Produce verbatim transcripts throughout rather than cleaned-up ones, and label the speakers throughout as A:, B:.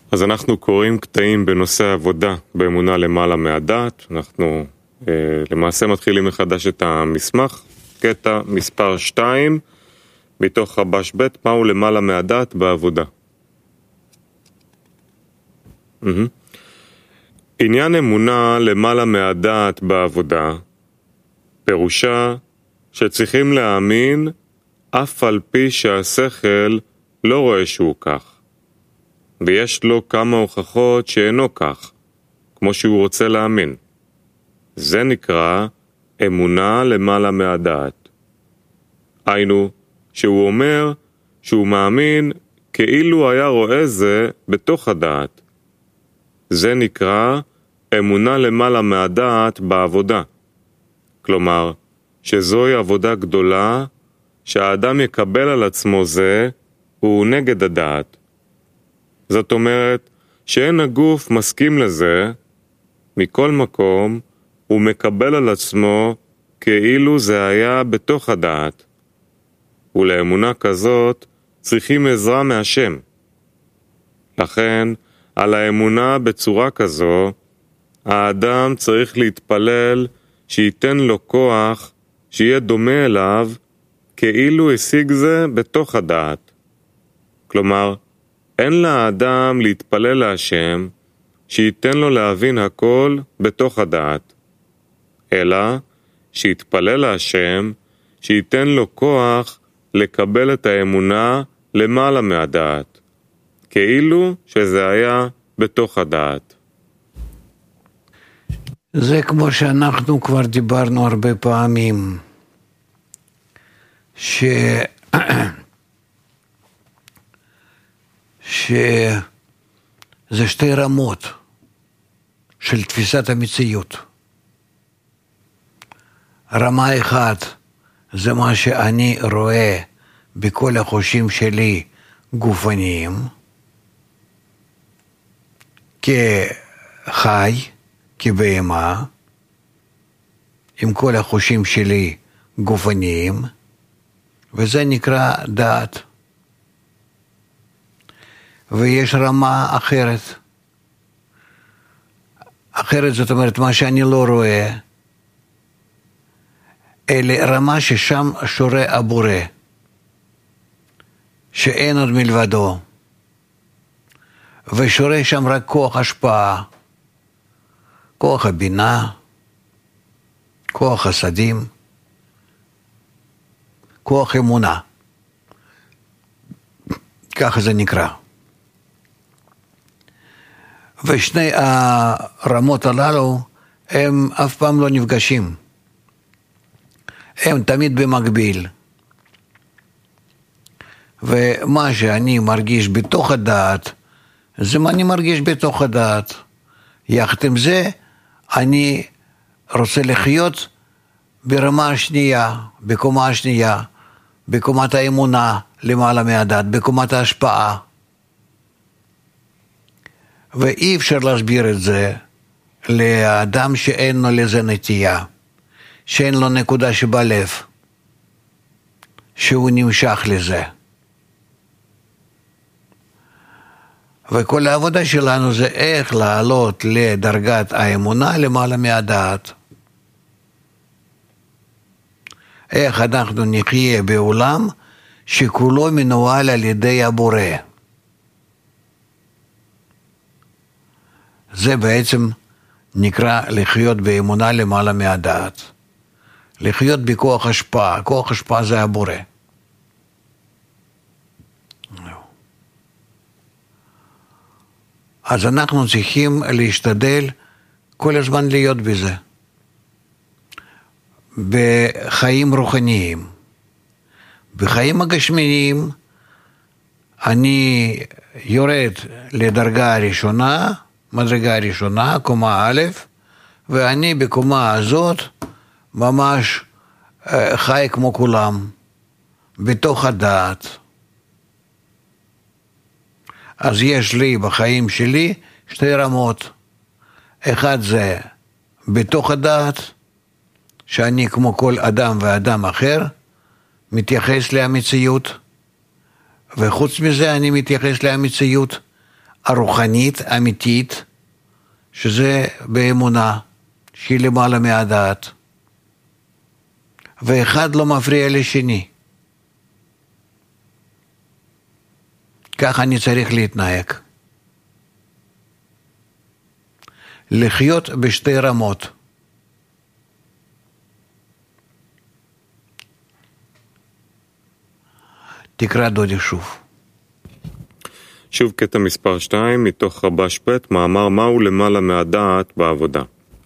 A: אז אנחנו קוראים קטעים בנושא עבודה באמונה למעלה מהדעת. אנחנו אה, למעשה מתחילים מחדש את המסמך, קטע מספר שתיים, מתוך חבש ב', מהו למעלה מהדעת בעבודה. Mm-hmm. עניין אמונה למעלה מהדעת בעבודה, פירושה שצריכים להאמין אף על פי שהשכל לא רואה שהוא כך. ויש לו כמה הוכחות שאינו כך, כמו שהוא רוצה להאמין. זה נקרא אמונה למעלה מהדעת. היינו, שהוא אומר שהוא מאמין כאילו היה רואה זה בתוך הדעת. זה נקרא אמונה למעלה מהדעת בעבודה. כלומר, שזוהי עבודה גדולה שהאדם יקבל על עצמו זה, הוא נגד הדעת. זאת אומרת שאין הגוף מסכים לזה, מכל מקום הוא מקבל על עצמו כאילו זה היה בתוך הדעת. ולאמונה כזאת צריכים עזרה מהשם. לכן, על האמונה בצורה כזו, האדם צריך להתפלל שייתן לו כוח שיהיה דומה אליו, כאילו השיג זה בתוך הדעת. כלומר, אין לאדם להתפלל להשם שייתן לו להבין הכל בתוך הדעת, אלא שיתפלל להשם שייתן לו כוח לקבל את האמונה למעלה מהדעת, כאילו שזה היה בתוך הדעת.
B: זה כמו שאנחנו כבר דיברנו הרבה פעמים, ש... שזה שתי רמות של תפיסת המציאות. רמה אחת זה מה שאני רואה בכל החושים שלי גופניים, כחי, כבהמה, עם כל החושים שלי גופניים, וזה נקרא דעת. ויש רמה אחרת. אחרת זאת אומרת מה שאני לא רואה, אלא רמה ששם שורה הבורא, שאין עוד מלבדו, ושורה שם רק כוח השפעה, כוח הבינה, כוח הסדים, כוח אמונה. ככה זה נקרא. ושני הרמות הללו הם אף פעם לא נפגשים. הם תמיד במקביל. ומה שאני מרגיש בתוך הדעת, זה מה אני מרגיש בתוך הדעת. יחד עם זה, אני רוצה לחיות ברמה השנייה, בקומה השנייה, בקומת האמונה למעלה מהדעת, בקומת ההשפעה. ואי אפשר להסביר את זה לאדם שאין לו לזה נטייה, שאין לו נקודה שבלב, שהוא נמשך לזה. וכל העבודה שלנו זה איך לעלות לדרגת האמונה למעלה מהדעת. איך אנחנו נחיה בעולם שכולו מנוהל על ידי הבורא. זה בעצם נקרא לחיות באמונה למעלה מהדעת. לחיות בכוח השפעה. כוח השפעה זה הבורא. אז אנחנו צריכים להשתדל כל הזמן להיות בזה. בחיים רוחניים. בחיים הגשמיים אני יורד לדרגה הראשונה, מדרגה הראשונה, קומה א', ואני בקומה הזאת ממש חי כמו כולם, בתוך הדעת. אז יש לי בחיים שלי שתי רמות. אחד זה בתוך הדעת, שאני כמו כל אדם ואדם אחר, מתייחס למציאות, וחוץ מזה אני מתייחס למציאות הרוחנית, אמיתית, שזה באמונה, שהיא למעלה מהדעת. ואחד לא מפריע לשני. כך אני צריך להתנהג. לחיות בשתי רמות. תקרא דודי שוב.
A: שוב קטע מספר שתיים מתוך רבש ב', מאמר מהו למעלה מהדעת בעבודה.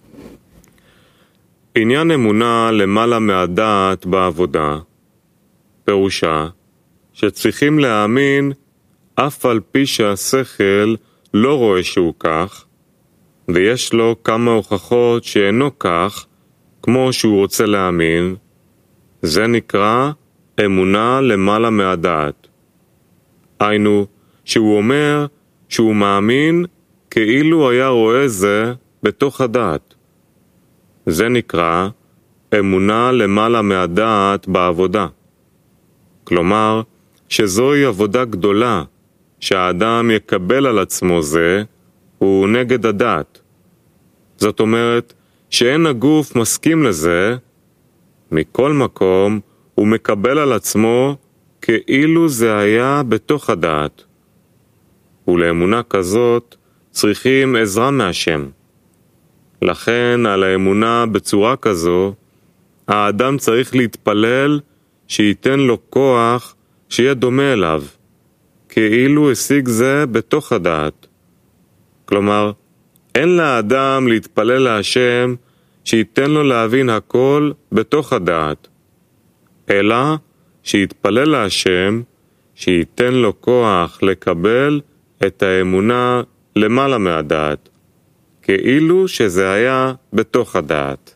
A: עניין אמונה למעלה מהדעת בעבודה, פירושה שצריכים להאמין אף על פי שהשכל לא רואה שהוא כך, ויש לו כמה הוכחות שאינו כך, כמו שהוא רוצה להאמין. זה נקרא אמונה למעלה מהדעת. היינו, שהוא אומר שהוא מאמין כאילו היה רואה זה בתוך הדעת. זה נקרא אמונה למעלה מהדעת בעבודה. כלומר, שזוהי עבודה גדולה, שהאדם יקבל על עצמו זה, הוא נגד הדעת. זאת אומרת, שאין הגוף מסכים לזה, מכל מקום הוא מקבל על עצמו כאילו זה היה בתוך הדעת. ולאמונה כזאת צריכים עזרה מהשם. לכן על האמונה בצורה כזו, האדם צריך להתפלל שייתן לו כוח שיהיה דומה אליו, כאילו השיג זה בתוך הדעת. כלומר, אין לאדם להתפלל להשם שייתן לו להבין הכל בתוך הדעת, אלא שיתפלל להשם שייתן לו כוח לקבל את האמונה למעלה מהדעת, כאילו שזה היה בתוך הדעת.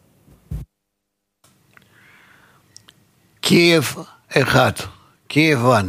B: קייב אחד, קייב אחד.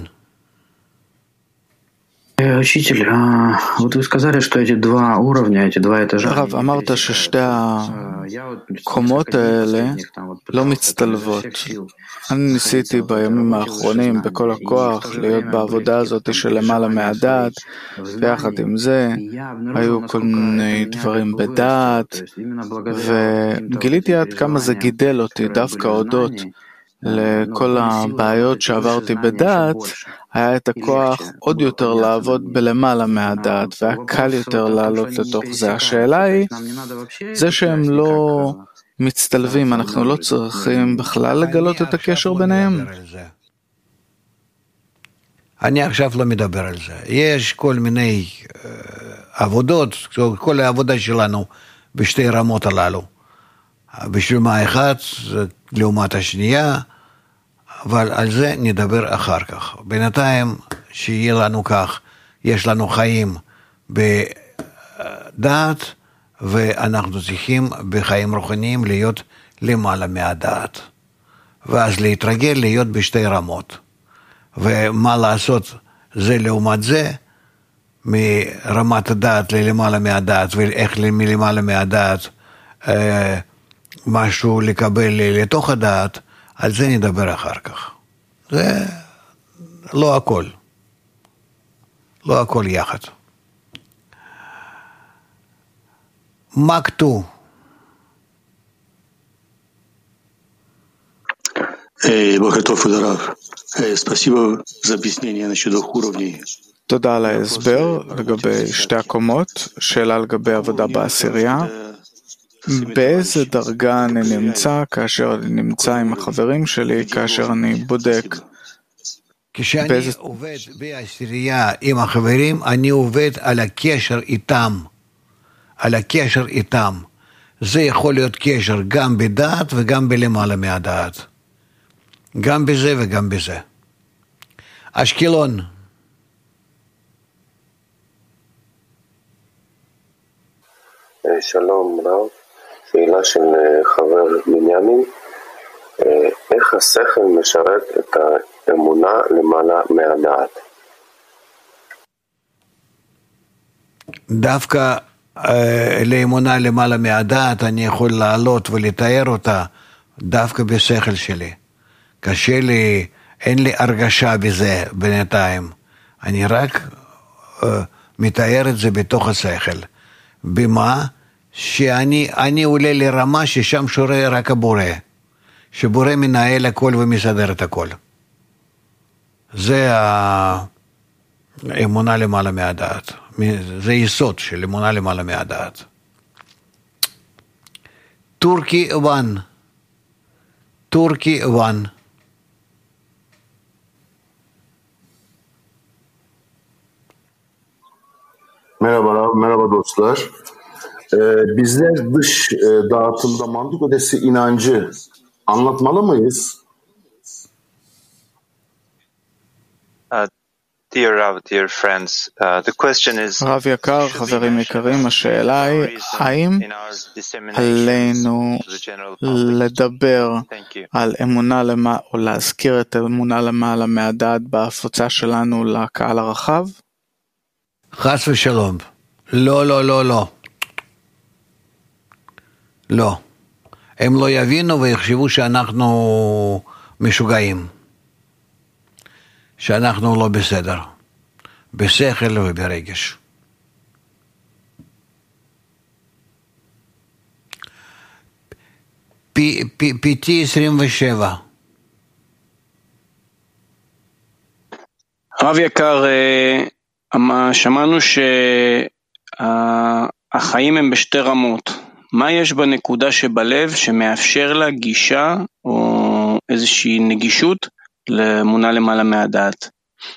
C: Учитель, вот вы сказали, что эти два уровня, эти два этажа...
D: הרב, אמרת ששתי הקומות האלה לא מצטלבות. אני ניסיתי בימים האחרונים בכל הכוח להיות בעבודה הזאת של למעלה מהדעת, ויחד עם זה היו כל מיני דברים בדעת, וגיליתי עד כמה זה גידל אותי דווקא הודות לכל הבעיות שעברתי בדעת, היה את הכוח עוד יותר לעבוד בלמעלה מהדעת, והיה קל יותר לעלות לתוך זה. השאלה היא, זה שהם לא מצטלבים, אנחנו לא צריכים בכלל לגלות את הקשר ביניהם?
B: אני עכשיו לא מדבר על זה. יש כל מיני עבודות, כל העבודה שלנו בשתי רמות הללו. בשביל מה אחת, לעומת השנייה, אבל על זה נדבר אחר כך. בינתיים, שיהיה לנו כך, יש לנו חיים בדעת, ואנחנו צריכים בחיים רוחניים להיות למעלה מהדעת. ואז להתרגל להיות בשתי רמות. ומה לעשות זה לעומת זה, מרמת הדעת ללמעלה מהדעת, ואיך מלמעלה מהדעת, אה, משהו לקבל לתוך הדעת, על זה נדבר אחר כך. זה לא הכל. לא הכל יחד. מקטו.
E: Бога Тов, Рав. Спасибо за объяснение насчет двух уровней.
D: תודה על ההסבר לגבי שתי הקומות, שאלה לגבי עבודה בעשירייה. באיזה דרגה אני נמצא כאשר אני נמצא עם החברים שלי, כאשר אני בודק?
B: כשאני באיזה... עובד בעשירייה עם החברים, אני עובד על הקשר איתם. על הקשר איתם. זה יכול להיות קשר גם בדעת וגם בלמעלה מהדעת. גם בזה וגם בזה. אשקלון.
F: שלום רב, שאלה של חבר בנימין, איך השכל משרת את האמונה למעלה מהדעת?
B: דווקא לאמונה למעלה מהדעת אני יכול לעלות ולתאר אותה דווקא בשכל שלי. קשה לי, אין לי הרגשה בזה בינתיים. אני רק מתאר את זה בתוך השכל. במה? שאני אני עולה לרמה ששם שורה רק הבורא. שבורא מנהל הכל ומסדר את הכל. זה האמונה למעלה מהדעת. זה יסוד של אמונה למעלה מהדעת. טורקי וואן. טורקי וואן.
G: Merhaba, merhaba dostlar. Ee, bizler dış e, dağıtımda mantık ötesi inancı anlatmalı mıyız?
H: Uh, dear Rav, dear friends, uh, the question is,
D: רב יקר, חברים יקרים, השאלה היא, האם עלינו לדבר על אמונה למעלה, או להזכיר את אמונה למעלה מהדעת בהפצה שלנו לקהל הרחב?
B: חס ושלום. לא, לא, לא, לא. לא. הם לא יבינו ויחשבו שאנחנו משוגעים. שאנחנו לא בסדר. בשכל וברגש. פי-טי עשרים ושבע.
I: רב יקר, שמענו שהחיים הם בשתי רמות. מה יש בנקודה שבלב שמאפשר לה גישה או איזושהי נגישות לאמונה למעלה מהדעת?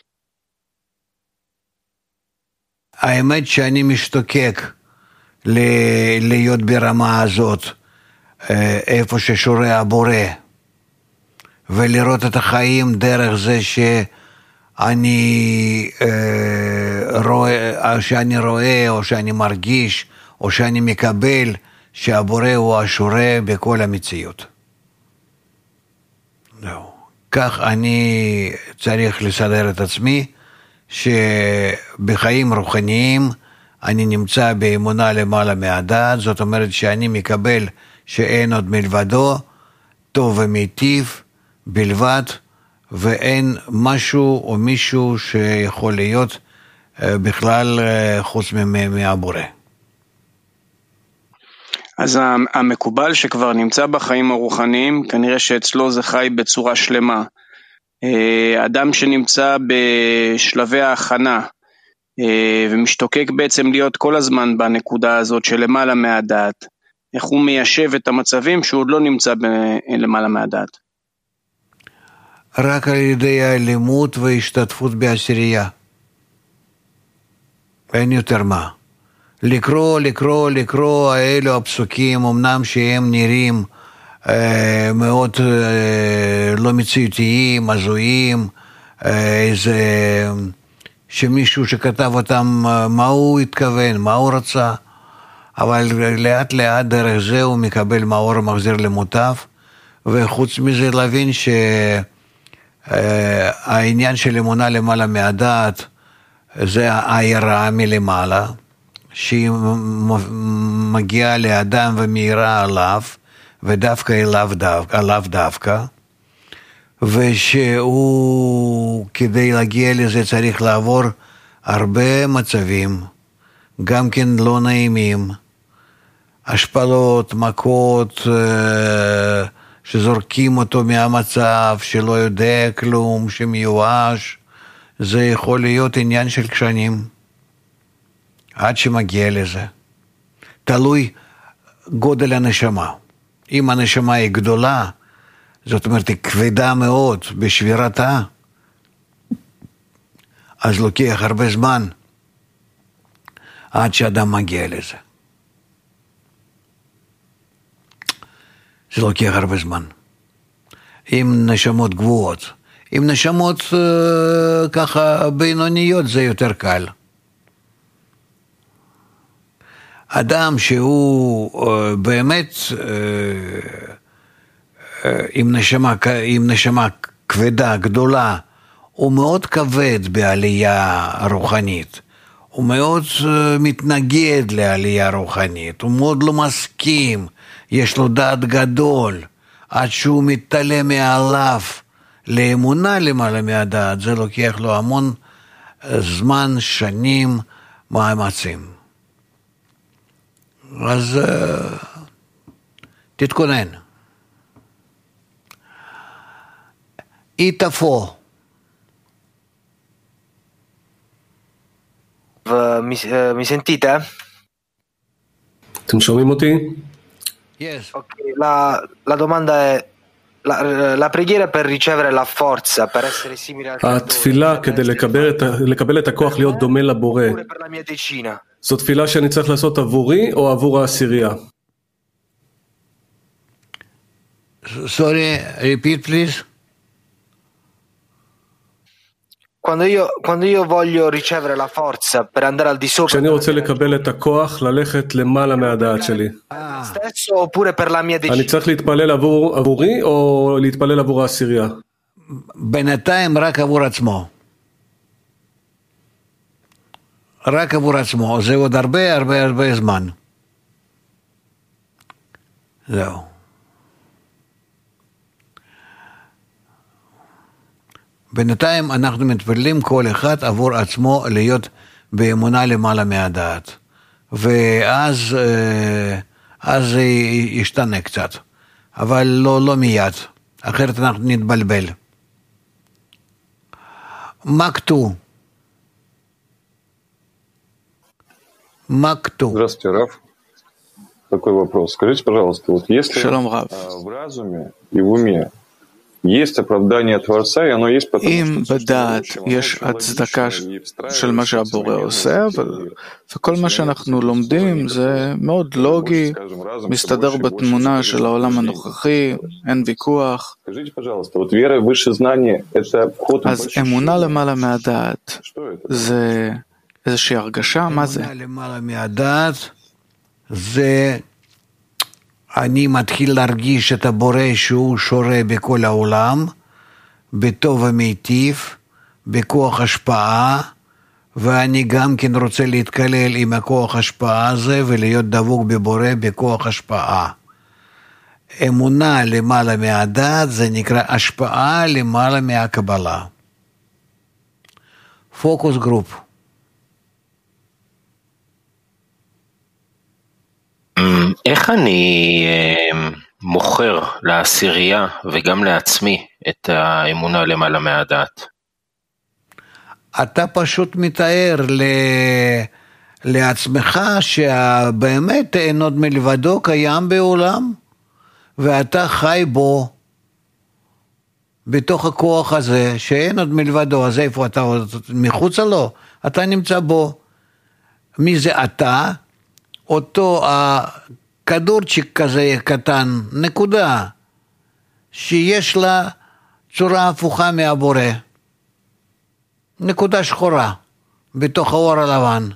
B: האמת שאני משתוקק להיות ברמה הזאת, איפה ששורה הבורא, ולראות את החיים דרך זה שאני רואה, שאני רואה או שאני מרגיש או שאני מקבל שהבורא הוא השורה בכל המציאות. לא. כך אני צריך לסדר את עצמי, שבחיים רוחניים אני נמצא באמונה למעלה מהדעת, זאת אומרת שאני מקבל שאין עוד מלבדו, טוב ומיטיב בלבד, ואין משהו או מישהו שיכול להיות בכלל חוץ מהבורא.
I: אז המקובל שכבר נמצא בחיים הרוחניים, כנראה שאצלו זה חי בצורה שלמה. אדם שנמצא בשלבי ההכנה, ומשתוקק בעצם להיות כל הזמן בנקודה הזאת של למעלה מהדעת, איך הוא מיישב את המצבים שהוא עוד לא נמצא למעלה מהדעת?
B: רק על ידי האלימות והשתתפות בעשירייה. אין יותר מה. לקרוא, לקרוא, לקרוא, האלו הפסוקים, אמנם שהם נראים אה, מאוד אה, לא מציאותיים, הזויים, אה, איזה, שמישהו שכתב אותם, מה הוא התכוון, מה הוא רצה, אבל לאט לאט דרך זה הוא מקבל מאור מחזיר למוטב, וחוץ מזה להבין שהעניין של אמונה למעלה מהדעת, זה העירה מלמעלה, שהיא מגיעה לאדם ומאירה עליו, ודווקא אליו דווקא, עליו דווקא, ושהוא כדי להגיע לזה צריך לעבור הרבה מצבים, גם כן לא נעימים, השפלות, מכות, שזורקים אותו מהמצב, שלא יודע כלום, שמיואש, זה יכול להיות עניין של שנים. עד שמגיע לזה. תלוי גודל הנשמה. אם הנשמה היא גדולה, זאת אומרת, היא כבדה מאוד בשבירתה, אז לוקח הרבה זמן עד שאדם מגיע לזה. זה לוקח הרבה זמן. עם נשמות גבוהות. עם נשמות uh, ככה בינוניות זה יותר קל. אדם שהוא uh, באמת uh, uh, עם, נשמה, עם נשמה כבדה, גדולה, הוא מאוד כבד בעלייה רוחנית. הוא מאוד uh, מתנגד לעלייה רוחנית. הוא מאוד לא מסכים. יש לו דעת גדול. עד שהוא מתעלה מעליו לאמונה למעלה מהדעת. זה לוקח לו המון זמן, שנים, מאמצים. אז תתכונן. היא תפו.
J: Mi sentite?
K: אתם שומעים אותי?
B: Yes.
J: Okay, la, la domanda è la, la preghiera per ricevere la forza, per essere simile al creatore.
K: התפילה כדי לקבל את, לקבל את הכוח להיות דומה לבורא. זו תפילה שאני צריך לעשות עבורי או עבור העשירייה?
B: Sorry, repeat please.
J: Quando io, quando io voglio ricevere la forza per andare al di sopra,
K: כשאני רוצה לקבל את הכוח ללכת למעלה מהדעת שלי,
J: stesso oppure per la mia
K: אני
J: decina.
K: צריך להתפלל עבור, עבורי או להתפלל עבור העשירייה?
B: בינתיים רק עבור עצמו. רק עבור עצמו. זה עוד הרבה הרבה הרבה זמן. זהו. בינתיים אנחנו מתפללים כל אחד עבור עצמו להיות באמונה למעלה מהדעת. ואז אז זה ישתנה קצת. אבל לא, לא מיד. אחרת אנחנו נתבלבל. Макту. Макту.
L: Здравствуйте, Раф. Такой вопрос. Скажите, пожалуйста, вот если в разуме и в уме есть оправдание Творца, и оно есть потому,
D: אם בדעת יש הצדקה של מה שהבורא עושה, וכל מה שאנחנו לומדים זה מאוד לוגי, מסתדר בתמונה של העולם הנוכחי, אין ויכוח. אז אמונה למעלה מהדעת זה איזושהי הרגשה? מה זה?
B: אמונה למעלה מהדעת זה אני מתחיל להרגיש את הבורא שהוא שורה בכל העולם, בטוב ומיטיב, בכוח השפעה, ואני גם כן רוצה להתקלל עם הכוח השפעה הזה, ולהיות דבוק בבורא בכוח השפעה. אמונה למעלה מהדעת, זה נקרא השפעה למעלה מהקבלה. פוקוס גרופ.
M: איך אני מוכר לעשירייה וגם לעצמי את האמונה למעלה מהדעת?
B: אתה פשוט מתאר ל... לעצמך שבאמת אין עוד מלבדו קיים בעולם, ואתה חי בו, בתוך הכוח הזה, שאין עוד מלבדו, אז איפה אתה מחוץ לו? אתה נמצא בו. מי זה אתה? אותו הכדורצ'יק כזה קטן, נקודה, שיש לה צורה הפוכה מהבורא. נקודה שחורה, בתוך האור הלבן.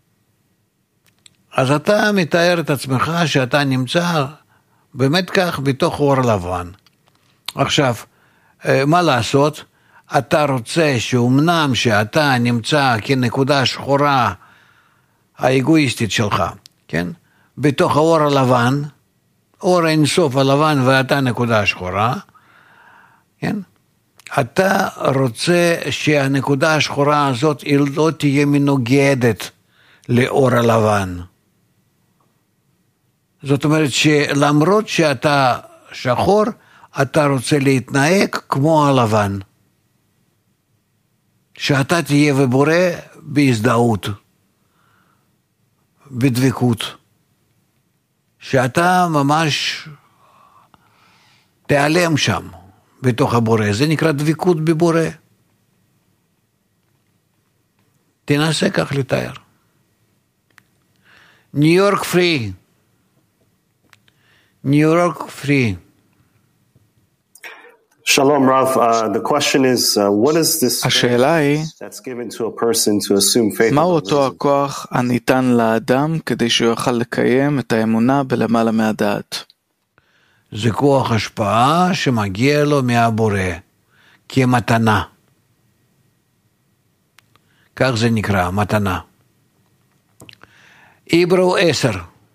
B: אז אתה מתאר את עצמך שאתה נמצא באמת כך בתוך האור הלבן. עכשיו, מה לעשות? אתה רוצה שאומנם שאתה נמצא כנקודה שחורה האגואיסטית שלך, כן? בתוך האור הלבן, אור אינסוף הלבן ואתה נקודה שחורה, כן? אתה רוצה שהנקודה השחורה הזאת לא תהיה מנוגדת לאור הלבן. זאת אומרת שלמרות שאתה שחור, אתה רוצה להתנהג כמו הלבן. שאתה תהיה ובורא בהזדהות. בדבקות, שאתה ממש תיעלם שם בתוך הבורא, זה נקרא דבקות בבורא. תנסה כך לתאר. ניו יורק פרי, ניו יורק פרי.
N: Shalom, Rav. Uh, the question is, uh, what is this
D: השאלה היא,
N: that's given to a person to assume faith?
D: מהו אותו הכוח הניתן לאדם כדי שהוא יוכל לקיים את האמונה בלמעלה מהדעת?
B: זה כוח השפעה שמגיע לו מהבורא, כמתנה. כך זה נקרא, מתנה. עברו עשר.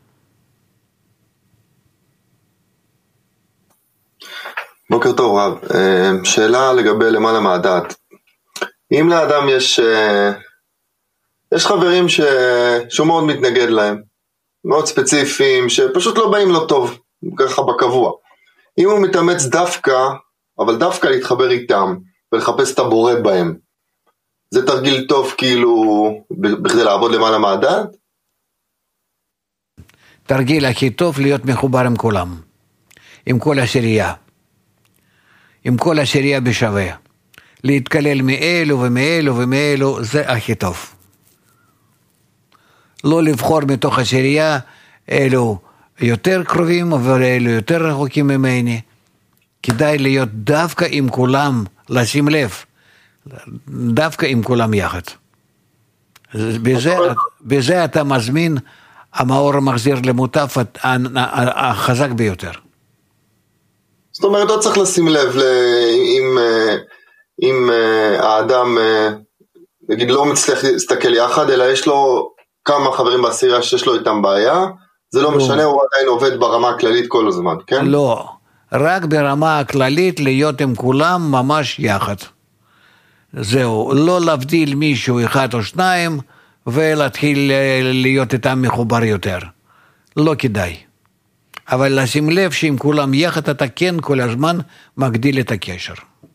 O: בוקר טוב רב, שאלה לגבי למעלה מהדעת. אם לאדם יש יש חברים ש... שהוא מאוד מתנגד להם, מאוד ספציפיים, שפשוט לא באים לו טוב, ככה בקבוע. אם הוא מתאמץ דווקא, אבל דווקא להתחבר איתם, ולחפש את הבורא בהם, זה תרגיל טוב כאילו, בכדי לעבוד למעלה מהדעת?
B: תרגיל הכי טוב להיות מחובר עם כולם, עם כל השריעה, עם כל השריעה בשווה. להתקלל מאלו ומאלו ומאלו, זה הכי טוב. לא לבחור מתוך השריעה, אלו יותר קרובים, אבל אלו יותר רחוקים ממני. כדאי להיות דווקא עם כולם, לשים לב, דווקא עם כולם יחד. בזה, בזה אתה מזמין המאור המחזיר למוטף החזק ביותר.
O: זאת אומרת, לא צריך לשים לב אם, אם האדם, נגיד, לא מצליח להסתכל יחד, אלא יש לו כמה חברים בעשירייה שיש לו איתם בעיה, זה לא משנה, הוא עדיין עובד ברמה הכללית כל הזמן, כן?
B: לא, רק ברמה הכללית להיות עם כולם ממש יחד. זהו, לא להבדיל מישהו אחד או שניים, ולהתחיל להיות איתם מחובר יותר. לא כדאי. אבל לשים לב שעם כולם יחד אתה כן כל הזמן מגדיל את הקשר.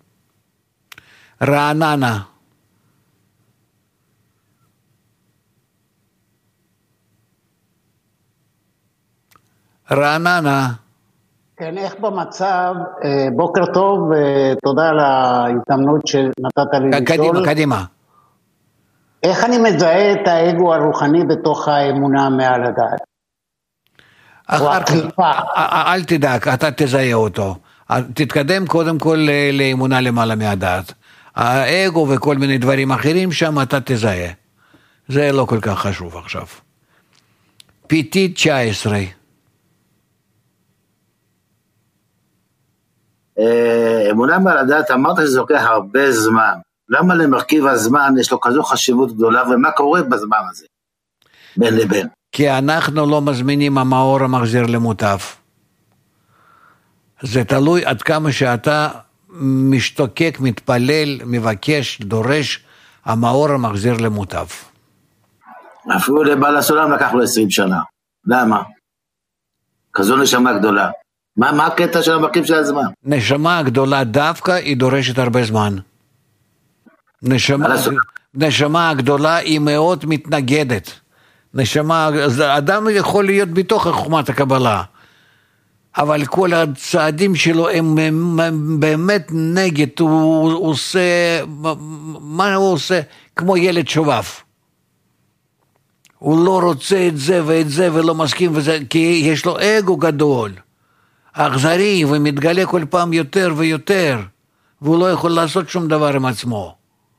B: רעננה. רעננה.
P: כן, איך במצב, בוקר טוב, ותודה על ההזדמנות שנתת לי לשאול.
B: קדימה, קדימה.
P: איך אני מזהה את האגו הרוחני בתוך האמונה מעל הדעת?
B: אחר כך, אל תדאג, אתה תזהה אותו. תתקדם קודם כל לאמונה למעלה מהדעת. האגו וכל מיני דברים אחרים שם אתה תזהה. זה לא כל כך חשוב עכשיו. פיטי תשע עשרה.
Q: אמונה מעל הדעת, אמרת שזה לוקח הרבה זמן. למה למרכיב הזמן יש לו כזו חשיבות גדולה, ומה קורה בזמן הזה? בין לבין.
B: כי אנחנו לא מזמינים המאור המחזיר למוטף. זה תלוי עד כמה שאתה משתוקק, מתפלל, מבקש, דורש, המאור המחזיר למוטף.
Q: אפילו לבעל הסולם לקח לו עשרים שנה. למה? כזו נשמה גדולה. מה, מה הקטע של המרכיב של הזמן?
B: נשמה גדולה דווקא היא דורשת הרבה זמן. נשמה, נשמה הגדולה היא מאוד מתנגדת. נשמה, אדם יכול להיות בתוך חוכמת הקבלה, אבל כל הצעדים שלו הם באמת נגד, הוא עושה, מה הוא עושה? כמו ילד שובב. הוא לא רוצה את זה ואת זה ולא מסכים וזה, כי יש לו אגו גדול, אכזרי ומתגלה כל פעם יותר ויותר, והוא לא יכול לעשות שום דבר עם עצמו.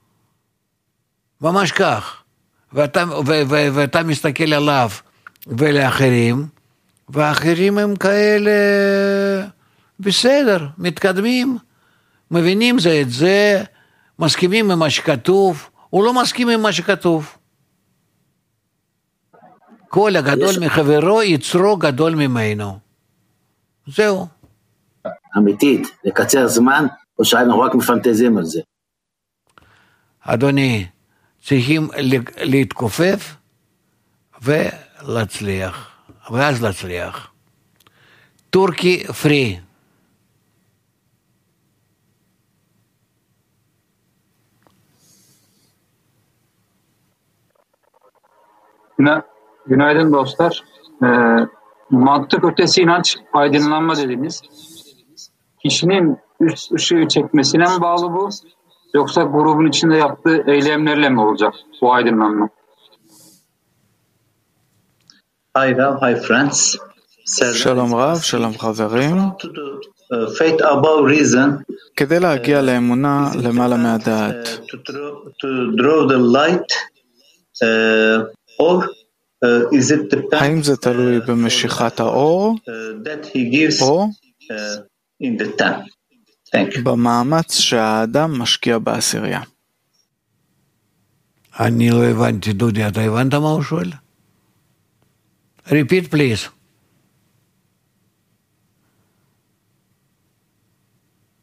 B: ממש כך. ואתה, ו, ו, ואתה מסתכל עליו ולאחרים, והאחרים הם כאלה בסדר, מתקדמים, מבינים זה את זה, מסכימים עם מה שכתוב, הוא לא מסכים עם מה שכתוב. כל הגדול יש... מחברו יצרו גדול ממנו. זהו.
Q: אמיתית, לקצר זמן, או שאנו רק מפנטזים על זה?
B: אדוני, צריכים להתכופף ולהצליח, ואז להצליח. טורקי פרי.
R: Günaydın dostlar. Ee, mantık ötesi inanç aydınlanma dediniz. Kişinin üst ışığı çekmesine mi bağlı bu? Yoksa grubun içinde yaptığı eylemlerle mi olacak bu aydınlanma?
S: Hi Rav, hi friends.
D: שלום רב, שלום חברים.
S: Faith above reason.
D: כדי להגיע לאמונה למעלה מהדעת.
S: To draw the light, or is it depend?
D: האם זה תלוי במשיכת האור, או
S: in the ten?
D: במאמץ שהאדם משקיע בעשירייה?
B: אני לא הבנתי, דודי, אתה הבנת מה הוא שואל? Repeat please.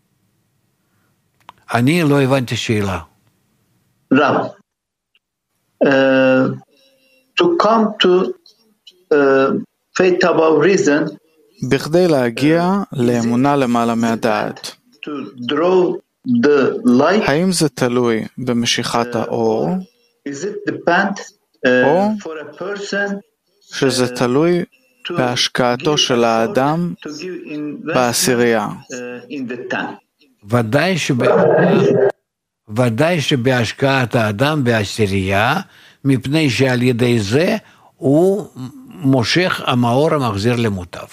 B: אני לא הבנתי שאלה.
S: רב. uh, to come to uh, faith above reason,
D: בכדי להגיע לאמונה למעלה מהדעת.
S: to draw the light,
D: האם זה תלוי במשיכת האור,
S: is it depend uh,
D: או
S: for a person
D: שזה תלוי בהשקעתו של האדם
S: to give investment
D: בעשירייה?
S: uh, in the time?
B: ודאי, שב... ודאי שבהשקעת האדם בעשירייה, מפני שעל ידי זה הוא מושך המאור המחזיר למוטב.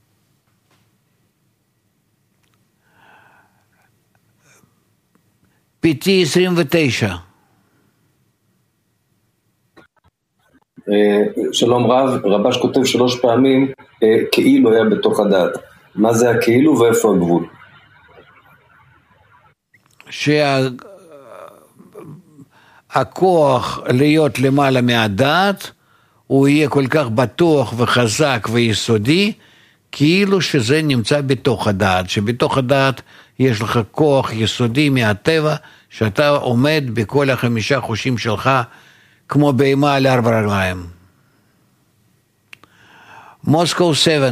B: פיטי עשרים ותשע.
T: שלום רב, רבש כותב שלוש פעמים כאילו היה בתוך הדעת. מה זה הכאילו ואיפה הגבול?
B: שהכוח להיות למעלה מהדעת הוא יהיה כל כך בטוח וחזק ויסודי, כאילו שזה נמצא בתוך הדעת, שבתוך הדעת יש לך כוח יסודי מהטבע, שאתה עומד בכל החמישה חושים שלך כמו בהמה על ארבע רגליים. מוסקו שבע.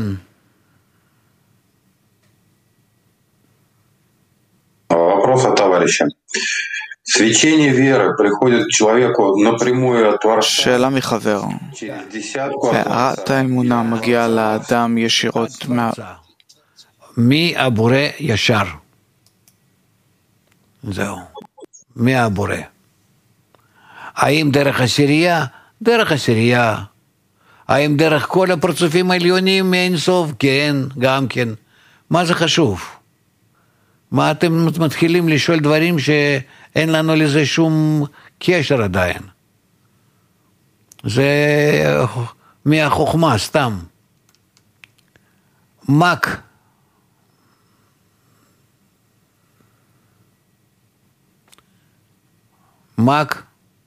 U: Вопрос от товарища. Свечение веры приходит к человеку напрямую от Творца.
D: שאלה מחבר. הארת האמונה מגיעה לאדם ישירות מה...
B: מי הבורא ישר. זהו. מי הבורא. האם דרך עשירייה? דרך עשירייה. האם דרך כל הפרצופים העליונים מאין סוף? כן, גם כן. מה זה חשוב? מה אתם מתחילים לשאול דברים שאין לנו לזה שום קשר עדיין? זה מהחוכמה, סתם. מק. мак.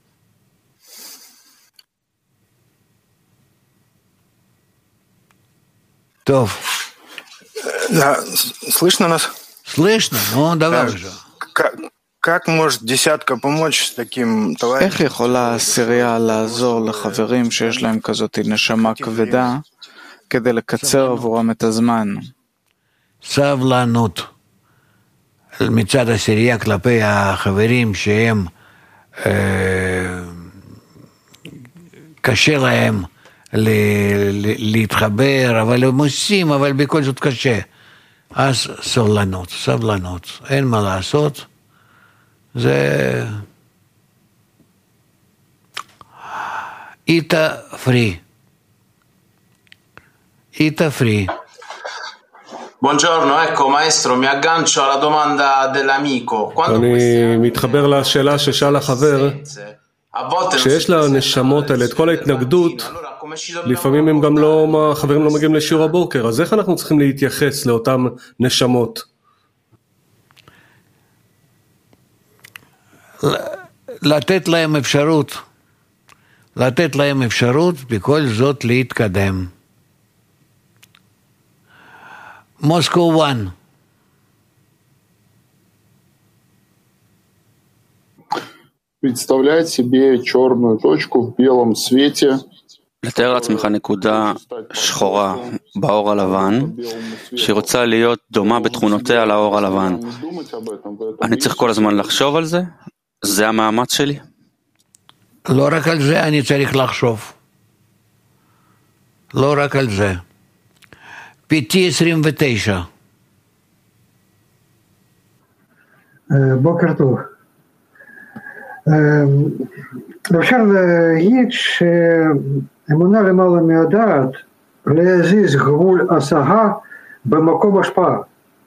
B: То.
V: Да, слышно нас?
B: Слышно? Ну, давай уже.
V: Как, как может десятка помочь с таким товарищем?
D: איך יכולה עשירייה לעזור לחברים שיש להם כזאת נשמה כבדה כדי לקצר עבורם את הזמן?
B: סבלנות. מצד עשירייה כלפי החברים שהם אה, קשה להם ל, ל, להתחבר, אבל הם עושים, אבל בכל זאת קשה. אז סבלנות, סבלנות, אין מה לעשות. זה איתה פרי. איתה פרי.
W: Buongiorno, ecco maestro, mi aggancio alla domanda dell'amico.
K: אני מתחבר לשאלה ששאל החבר, שיש לנשמות האלה את כל ההתנגדות, לפעמים הם גם לא, החברים לא מגיעים לשיעור הבוקר, אז איך אנחנו צריכים להתייחס לאותם נשמות?
B: לתת להם אפשרות, לתת להם אפשרות בכל זאת להתקדם. Moscow one.
G: Представлять себе черную точку в белом свете.
X: לתאר לעצמך נקודה שחורה באור הלבן, שהיא רוצה להיות דומה בתכונותיה לאור הלבן. אני צריך כל הזמן לחשוב על זה? זה המאמץ שלי?
B: לא רק על זה אני צריך לחשוב. לא רק על זה. פיטי עשרים ותשע.
Y: בוקר טוב. אפשר להגיד שאמונה למעלה מהדעת להזיז גבול השגה במקום השפעה.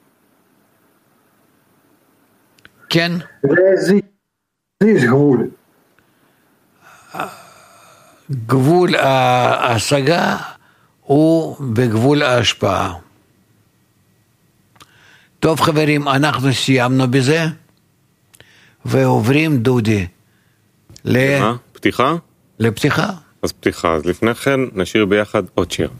B: כן.
Y: להזיז גבול.
B: גבול ההשגה הוא בגבול ההשפעה. טוב חברים, אנחנו סיימנו בזה, ועוברים דודי.
A: למה? פתיחה?
B: לפתיחה.
A: אז פתיחה, אז לפני כן נשאיר ביחד עוד שיר.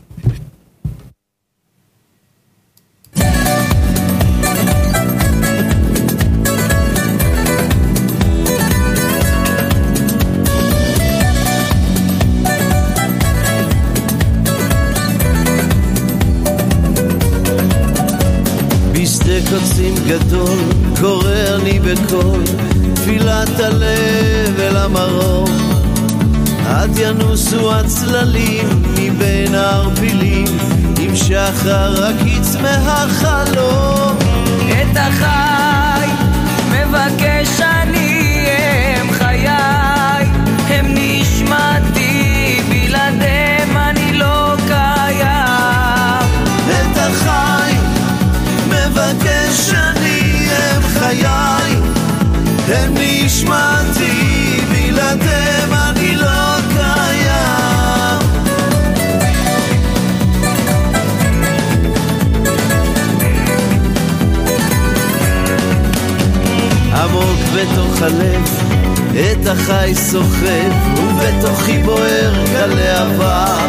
C: קוצים גדול, קורא אני בקול, תפילת הלב אל המרום. עד ינוסו הצללים מבין הערפילים, עם שחר הקיץ מהחלום.
E: את החי מבקש אני, הם חיי, הם נשמתי, בלעדיהם אני לא קיים.
C: את החי מבקש אני, הם חיי, הם נשמתי, בלעדיהם אני לא קיים. עמוק בתוך הלב את החי סוחב, ובתוכי בוער גלי עבר.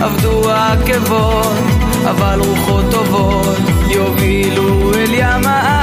E: עבדו העקבות אבל רוחות טובות יובילו אל ים הארץ.